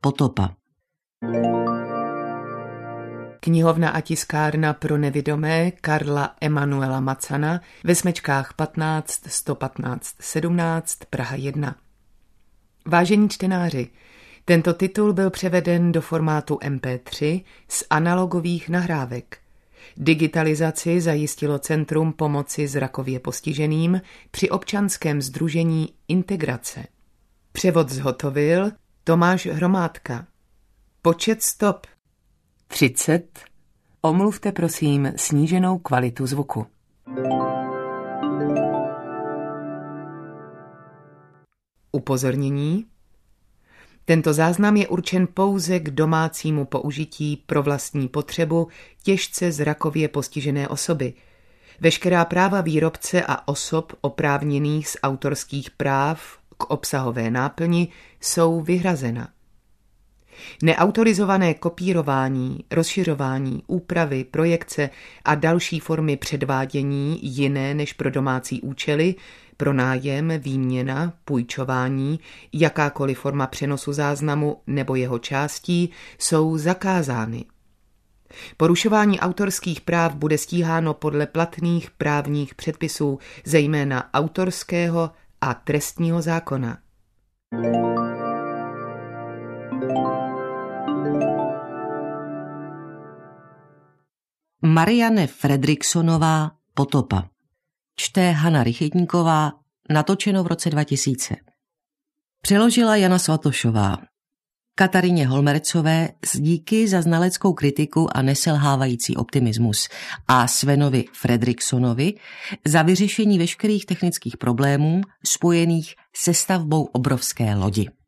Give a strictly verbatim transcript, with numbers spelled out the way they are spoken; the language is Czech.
Potopa. Knihovna a tiskárna pro nevidomé Karla Emanuela Macana ve Smečkách patnáct sto patnáct sedmnáct Praha jedna. Vážení čtenáři, tento titul byl převeden do formátu em pé tři z analogových nahrávek. Digitalizaci zajistilo Centrum pomoci zrakově postiženým při občanském sdružení Integrace. Převod zhotovil Tomáš Hromádka. Počet stop třicet. Omluvte prosím sníženou kvalitu zvuku. Upozornění. Tento záznam je určen pouze k domácímu použití pro vlastní potřebu těžce zrakově postižené osoby. Veškerá práva výrobce a osob oprávněných z autorských práv k obsahové náplni jsou vyhrazena. Neautorizované kopírování, rozšiřování, úpravy, projekce a další formy předvádění jiné než pro domácí účely, pronájem, výměna, půjčování, jakákoliv forma přenosu záznamu nebo jeho částí jsou zakázány. Porušování autorských práv bude stíháno podle platných právních předpisů, zejména autorského a trestního zákona. Marianne Fredrikssonová Potopa. Čte Hana Rychetníková, natočeno v roce dva tisíce. Přeložila Jana Svatošová. Katarině Holmercové s díky za znaleckou kritiku a neselhávající optimismus a Svenovi Fredrikssonovi za vyřešení veškerých technických problémů spojených se stavbou obrovské lodi.